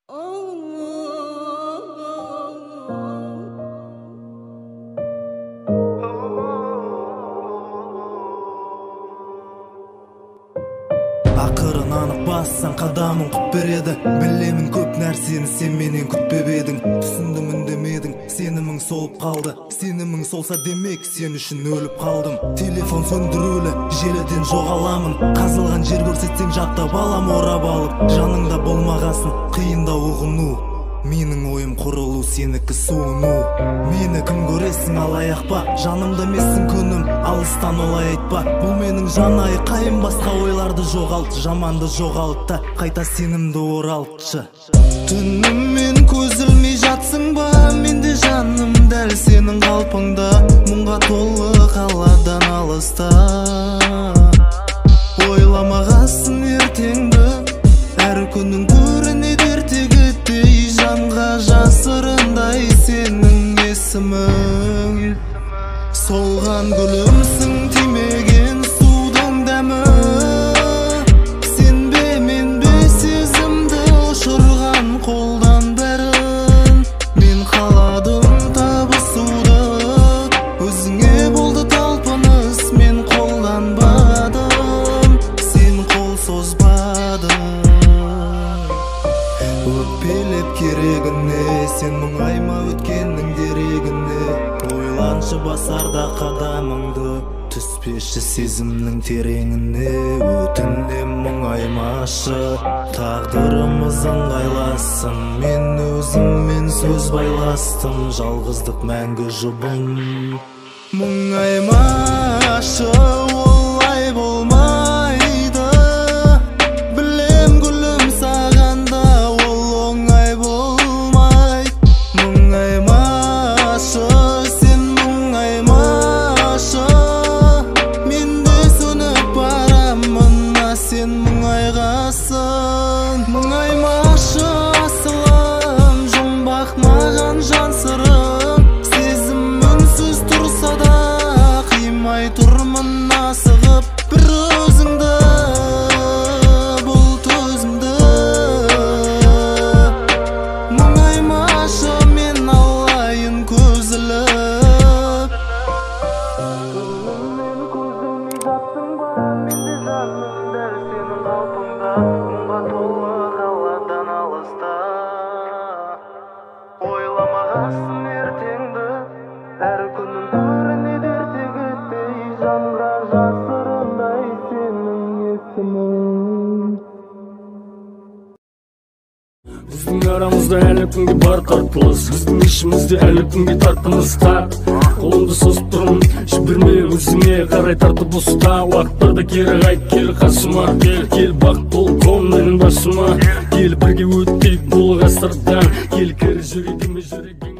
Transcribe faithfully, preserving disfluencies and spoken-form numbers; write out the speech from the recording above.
Ақырын анық бассаң қадамың құп береді. Білемін көп нәрсені сен менен күтпеп едің. Түсіндім үндемедің, сенімің солып қалды. Сенімің солса демек сен үшін өліп қалдым. Телефон сөндірулі, желіден жоғаламын. Қазылған жер көрсетсең жаттап алам орап алып. Жаныңда болмағасын, қиында ұғыну. Менің ойым құрылу, сенікі суыну. Мені кім көресің алаяқ па? Жанымда емессің күнім, алыстан олай айтпа. Бұл менің жанайы қайым, басқа ойларды жоғалт. Жаманды жоғалт та қайта сенімді оралтшы. Түніммен көз ілмей жатсың ба? Менде жаным дәл сенің қалпыңда. Мұңға толы қаладан алыста. Ойламағасын ертеңді, әр күнің көрінеді ертегідей. Жанға жасырындай сенің есімің. Солған гүлімсің, тимеген судың дәмі. Сенбе менбе сезімді ұшырған қолдан бәрін. Мен қаладым табысуды, өзіңе болды талпыныс. Мен қолданбадым, сен қол созбадың. Өкпелеп керегіне, сен мұңайма өткеннің дерегіне. Ойланшы басарда қадамыңды, түспеші сезімнің тереңіне. Өтінем мұңаймашы, тағдырымыз ыңғайласын. Мен өзіңмен сөз байластым, жалғыздық мәңгі жұбым. Мұңаймашы, олай болмайды. Білем гүлім сағанда ол оңай болмайды. Мұңаймашы, сен мұңаймашы. Мен де сөніп барамын, сен мұңайғасың. Мұңаймашы асылым, жұмбақ маған жан сырым. Сезім үнсіз тұрса да қимай тұрмын асығып. Бір өзіңді, бұл төзімді. Мұңаймашы, мен алайын көз іліп. Көңілмен көзілмей жаттың ба? Менде жаным дәл сенің қалпыңда. Мұңға толы қаладан алыста. Ойламағасын ертеңді, әр күнің көрінеді ертегідей. Жанға жасырындай сенің есімің. Біздің арамызда әлі күнге бар тартылыс, біздің ішімізде әлі күнге тартымыз тар. Қолымды созып тұрмын, жіберме өзіңе қарай тартып ұста. Уақыттарда кері қайт, кел қасыма. Кел бақ бол қом менің басыма. Кел бірге өттейік бұл ғасырдан. Кел кір жүрегіме жүрегің.